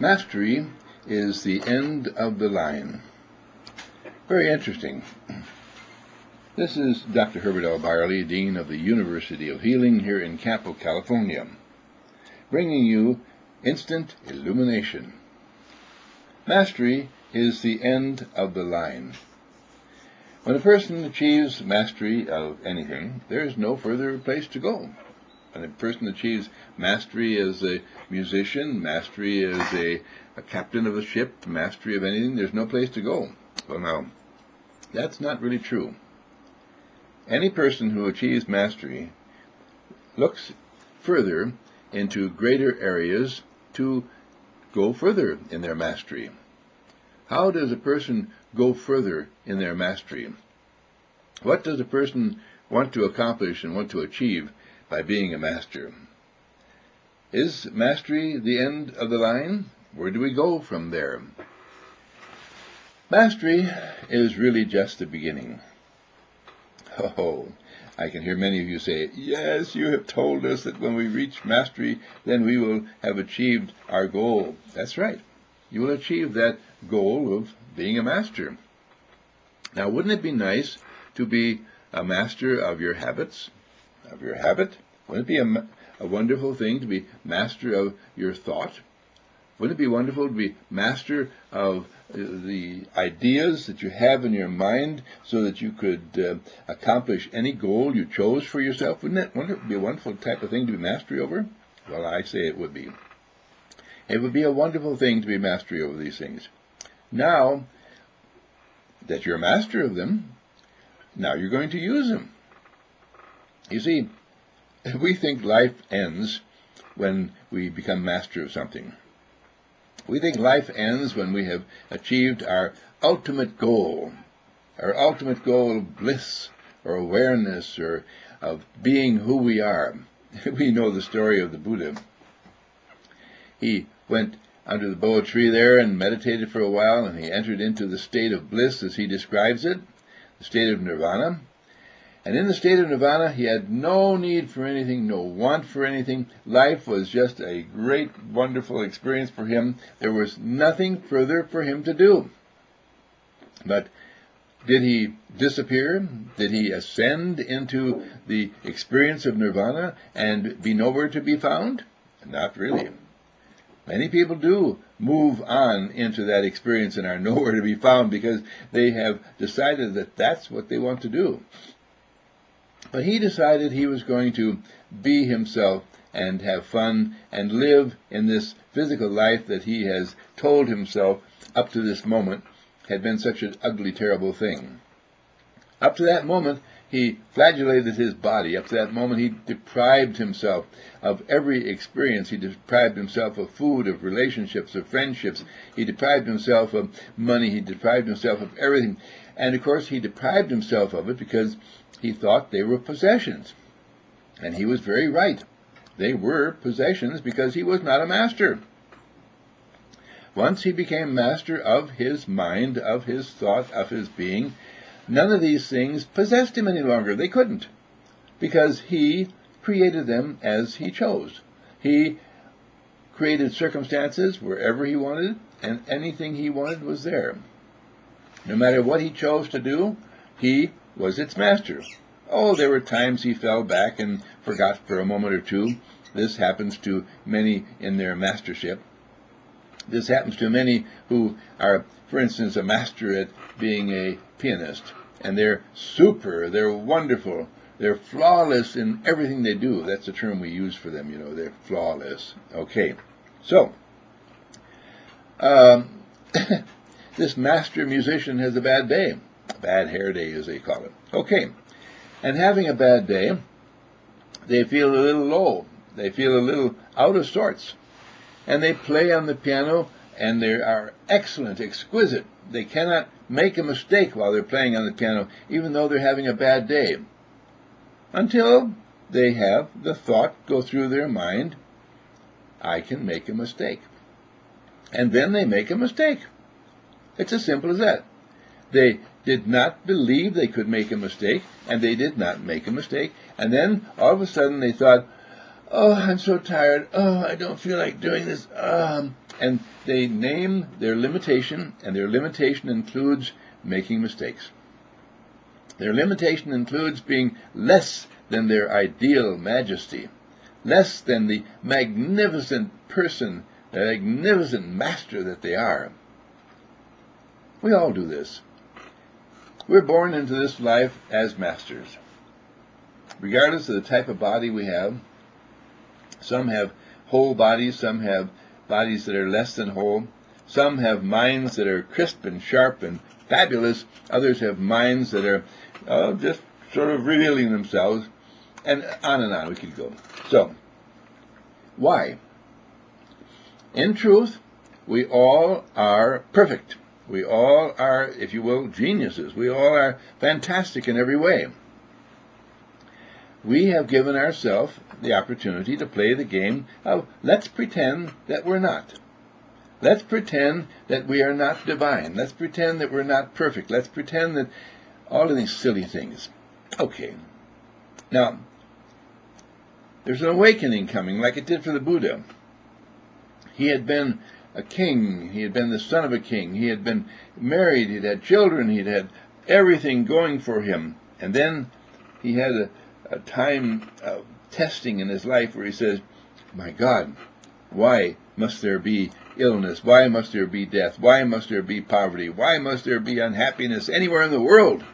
Mastery is the end of the line. Very interesting. This is Dr. Herbert L. Byerly, Dean of the University of Healing here in Campo, California, bringing you Instant Illumination. Mastery is the end of the line. When a person achieves mastery of anything, there is no further place to go. When a person achieves mastery as a musician, mastery as a captain of a ship, mastery of anything, there's no place to go. Well, now, that's not really true. Any person who achieves mastery looks further into greater areas to go further in their mastery. How does a person go further in their mastery? What does a person want to accomplish and want to achieve by being a master? Is mastery the end of the line? Where do we go from there? Mastery is really just the beginning. Oh, I can hear many of you say, yes, you have told us that when we reach mastery, then we will have achieved our goal. That's right. You will achieve that goal of being a master. Now, wouldn't it be nice to be a master of your habits, of your habit? Wouldn't it be a wonderful thing to be master of your thought? Wouldn't it be wonderful to be master of the ideas that you have in your mind so that you could accomplish any goal you chose for yourself? Wouldn't it be a wonderful type of thing to be mastery over? Well, I say it would be. It would be a wonderful thing to be mastery over these things. Now that you're a master of them, now you're going to use them. You see, we think life ends when we become master of something. We think life ends when we have achieved our ultimate goal of bliss or awareness or of being who we are. We know the story of the Buddha. He went under the Boa tree there and meditated for a while, and he entered into the state of bliss as he describes it, the state of nirvana. And in the state of nirvana, he had no need for anything, no want for anything. Life was just a great, wonderful experience for him. There was nothing further for him to do. But did he disappear? Did he ascend into the experience of nirvana and be nowhere to be found? Not really. Many people do move on into that experience and are nowhere to be found because they have decided that that's what they want to do. But he decided he was going to be himself and have fun and live in this physical life that he has told himself up to this moment had been such an ugly, terrible thing. Up to that moment, he flagellated his body. Up to that moment, he deprived himself of every experience. He deprived himself of food, of relationships, of friendships. He deprived himself of money. He deprived himself of everything. And, of course, he deprived himself of it because he thought they were possessions. And he was very right. They were possessions because he was not a master. Once he became master of his mind, of his thought, of his being, none of these things possessed him any longer. They couldn't, because he created them as he chose. He created circumstances wherever he wanted, and anything he wanted was there. No matter what he chose to do, he was its master. Oh, there were times he fell back and forgot for a moment or two. This happens to many in their mastership. This happens to many who are, for instance, a master at being a pianist. And they're super, they're wonderful, they're flawless in everything they do. That's the term we use for them, they're flawless. Okay, so this master musician has a bad day. A bad hair day, as they call it. Okay, and having a bad day, they feel a little low. They feel a little out of sorts. And they play on the piano, and they are excellent, exquisite. They cannot make a mistake while they're playing on the piano, even though they're having a bad day, until they have the thought go through their mind, I can make a mistake. And then they make a mistake. It's as simple as that. They did not believe they could make a mistake, and they did not make a mistake. And then, all of a sudden, they thought, oh, I'm so tired. Oh, I don't feel like doing this. And they name their limitation, and their limitation includes making mistakes. Their limitation includes being less than their ideal majesty, less than the magnificent person, the magnificent master that they are. We all do this. We're born into this life as masters. Regardless of the type of body we have, some have whole bodies, some have bodies that are less than whole, some have minds that are crisp and sharp and fabulous, others have minds that are just sort of revealing themselves, and on we could go. So, why? In truth, we all are perfect. We all are, if you will, geniuses. We all are fantastic in every way. We have given ourselves the opportunity to play the game of let's pretend that we're not. Let's pretend that we are not divine. Let's pretend that we're not perfect. Let's pretend that all of these silly things. Okay. Now, there's an awakening coming like it did for the Buddha. He had been a king. He had been the son of a king. He had been married. He'd had children. He'd had everything going for him. And then he had a time of testing in his life where he says, my God, why must there be illness? Why must there be death? Why must there be poverty? Why must there be unhappiness anywhere in the world?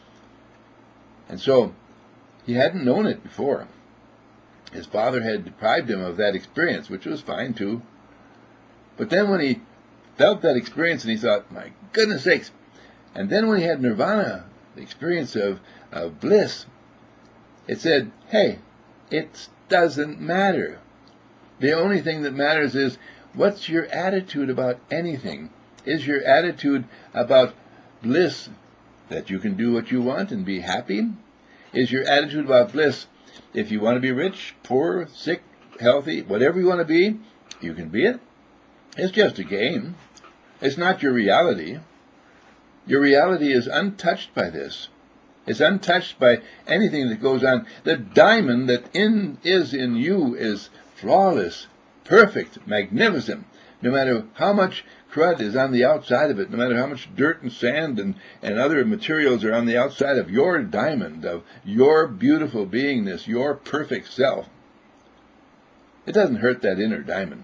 And so he hadn't known it before. His father had deprived him of that experience, which was fine too. But then when he felt that experience and he thought, my goodness sakes, and then when he had nirvana, the experience of bliss, it said, hey, it doesn't matter. The only thing that matters is what's your attitude about anything. Is your attitude about bliss that you can do what you want and be happy? Is your attitude about bliss if you want to be rich, poor, sick, healthy, whatever you want to be, you can be it? It's just a game. It's not your reality. Your reality is untouched by this. It's untouched by anything that goes on. The diamond that is in you is flawless, perfect, magnificent. No matter how much crud is on the outside of it, no matter how much dirt and sand and other materials are on the outside of your diamond, of your beautiful beingness, your perfect self, it doesn't hurt that inner diamond.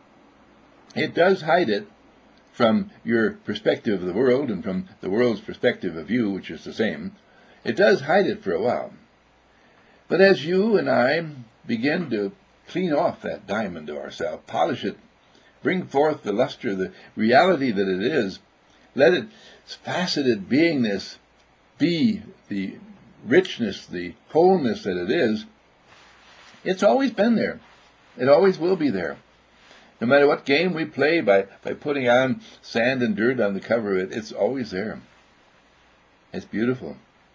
It does hide it from your perspective of the world and from the world's perspective of you, which is the same. It does hide it for a while. But as you and I begin to clean off that diamond of ourselves, polish it, bring forth the luster, the reality that it is, let its faceted beingness be the richness, the wholeness that it is, it's always been there. It always will be there. No matter what game we play by putting on sand and dirt on the cover of it, it's always there. It's beautiful.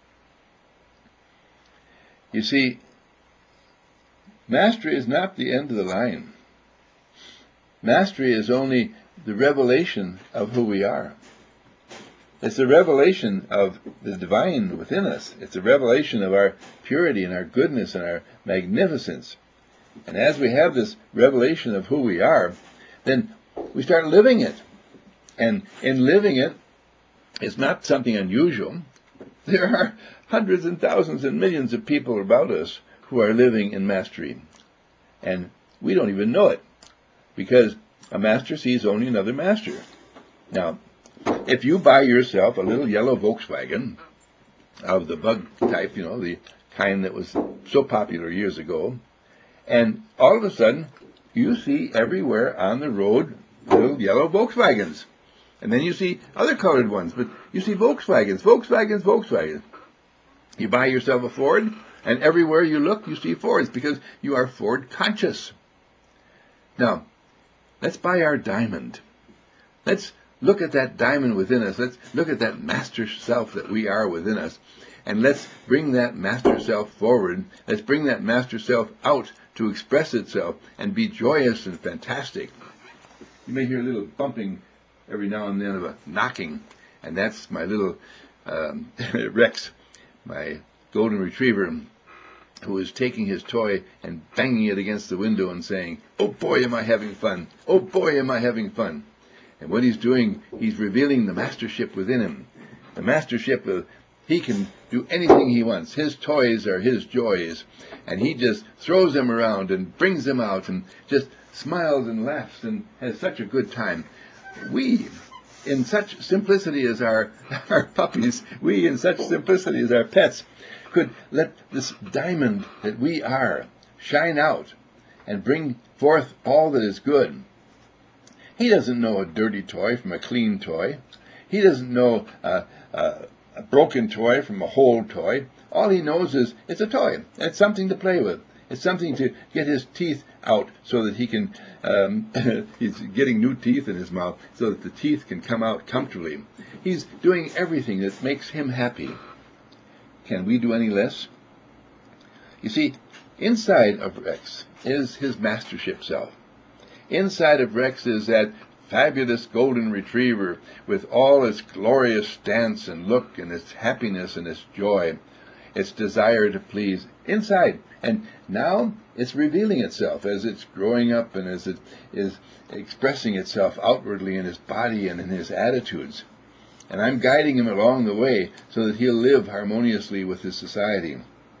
You see, mastery is not the end of the line. Mastery is only the revelation of who we are. It's the revelation of the divine within us. It's a revelation of our purity and our goodness and our magnificence. And as we have this revelation of who we are, then we start living it. And in living it, it's not something unusual. There are hundreds and thousands and millions of people about us who are living in mastery. And we don't even know it, because a master sees only another master. Now, if you buy yourself a little yellow Volkswagen of the bug type, the kind that was so popular years ago, and all of a sudden, you see everywhere on the road little yellow Volkswagens. And then you see other colored ones, but you see Volkswagens, Volkswagens, Volkswagens. You buy yourself a Ford, and everywhere you look, you see Fords, because you are Ford conscious. Now, let's buy our diamond. Let's look at that diamond within us. Let's look at that master self that we are within us. And let's bring that master self forward. Let's bring that master self out to express itself and be joyous and fantastic. You may hear a little bumping every now and then of a knocking, and that's my little Rex, my golden retriever. who is taking his toy and banging it against the window and saying, "Oh boy, am I having fun! Oh boy, am I having fun!" And what he's doing, he's revealing the mastership within him. The mastership of, he can do anything he wants. His toys are his joys. And he just throws them around and brings them out and just smiles and laughs and has such a good time. We, in such simplicity as our puppies, we in such simplicity as our pets, could let this diamond that we are shine out and bring forth all that is good. He doesn't know a dirty toy from a clean toy. He doesn't know a broken toy from a whole toy. All he knows is it's a toy. It's something to play with. It's something to get his teeth out so that he can, he's getting new teeth in his mouth so that the teeth can come out comfortably. He's doing everything that makes him happy. Can we do any less? You see, inside of Rex is his mastership self. Inside of Rex is that fabulous golden retriever with all its glorious stance and look and its happiness and its joy, its desire to please inside. And now it's revealing itself as it's growing up and as it is expressing itself outwardly in his body and in his attitudes. And I'm guiding him along the way so that he'll live harmoniously with his society.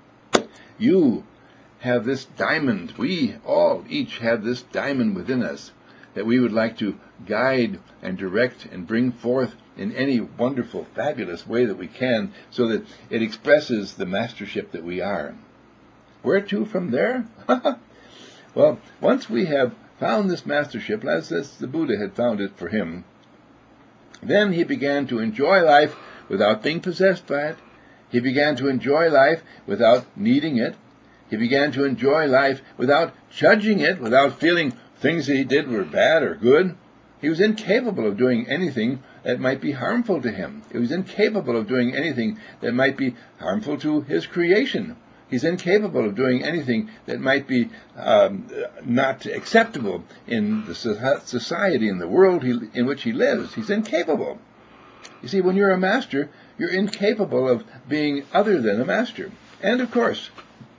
You have this diamond. We all each have this diamond within us that we would like to guide and direct and bring forth in any wonderful, fabulous way that we can so that it expresses the mastership that we are. Where to from there? Well, once we have found this mastership, as the Buddha had found it for him, then he began to enjoy life without being possessed by it. He began to enjoy life without needing it. He began to enjoy life without judging it, without feeling things that he did were bad or good. He was incapable of doing anything that might be harmful to him. He was incapable of doing anything that might be harmful to his creation. He's incapable of doing anything that might be not acceptable in the society, in the world in which he lives. He's incapable. You see, when you're a master, you're incapable of being other than a master. And of course,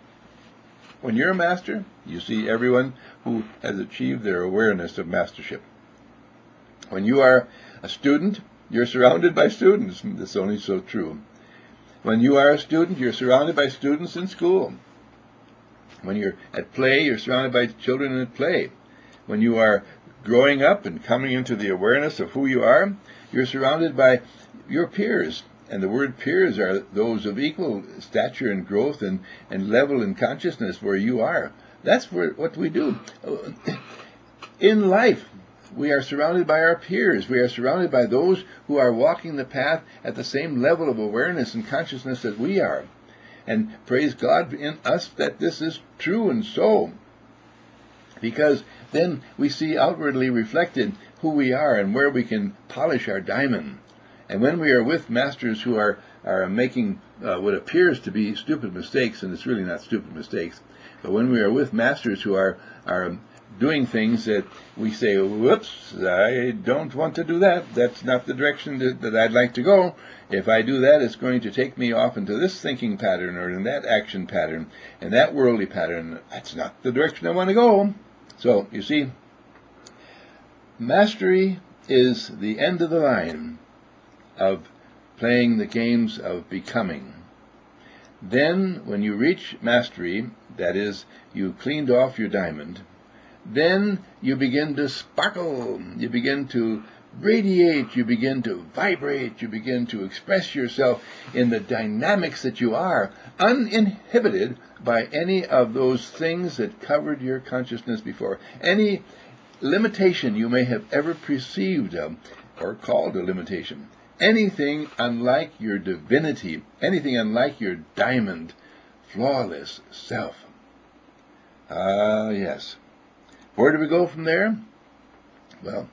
when you're a master, you see everyone who has achieved their awareness of mastership. When you are a student, you're surrounded by students. That's only so true. When you are a student, you're surrounded by students in school. When you're at play, you're surrounded by children at play. When you are growing up and coming into the awareness of who you are, you're surrounded by your peers. And the word peers are those of equal stature and growth and level in consciousness where you are. That's what we do. In life, we are surrounded by our peers. We are surrounded by those who are walking the path at the same level of awareness and consciousness that we are. And praise God in us that this is true and so. Because then we see outwardly reflected who we are and where we can polish our diamond. And when we are with masters who are making what appears to be stupid mistakes, and it's really not stupid mistakes, but when we are with masters who are doing things that we say, whoops, I don't want to do that. That's not the direction that I'd like to go. If I do that, it's going to take me off into this thinking pattern or in that action pattern and that worldly pattern. That's not the direction I want to go. So, you see, mastery is the end of the line of playing the games of becoming. Then, when you reach mastery, that is, you cleaned off your diamond, then you begin to sparkle, you begin to radiate, you begin to vibrate, you begin to express yourself in the dynamics that you are, uninhibited by any of those things that covered your consciousness before, any limitation you may have ever perceived of or called a limitation, anything unlike your divinity, anything unlike your diamond, flawless self. Yes. Where do we go from there? Well,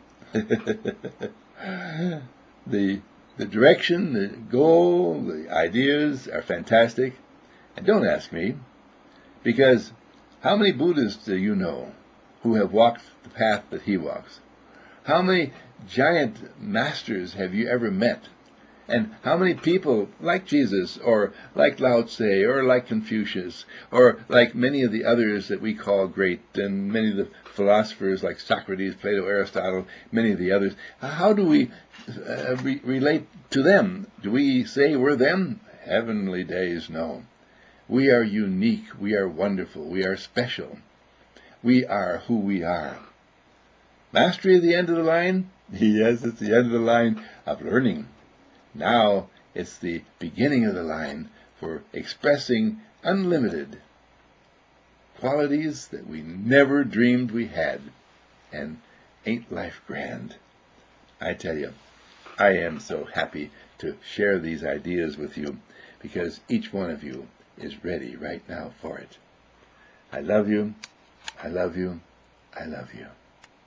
the direction, the goal, the ideas are fantastic. And don't ask me, because how many Buddhists do you know who have walked the path that he walks? How many giant masters have you ever met And how many people, like Jesus, or like Lao Tse, or like Confucius, or like many of the others that we call great, and many of the philosophers like Socrates, Plato, Aristotle, many of the others, how do we relate to them? Do we say we're them? Heavenly days, no. We are unique, we are wonderful, we are special. We are who we are. Mastery at the end of the line? Yes, it's the end of the line of learning. Now it's the beginning of the line for expressing unlimited qualities that we never dreamed we had. And ain't life grand? I tell you, I am so happy to share these ideas with you because each one of you is ready right now for it. I love you. I love you. I love you.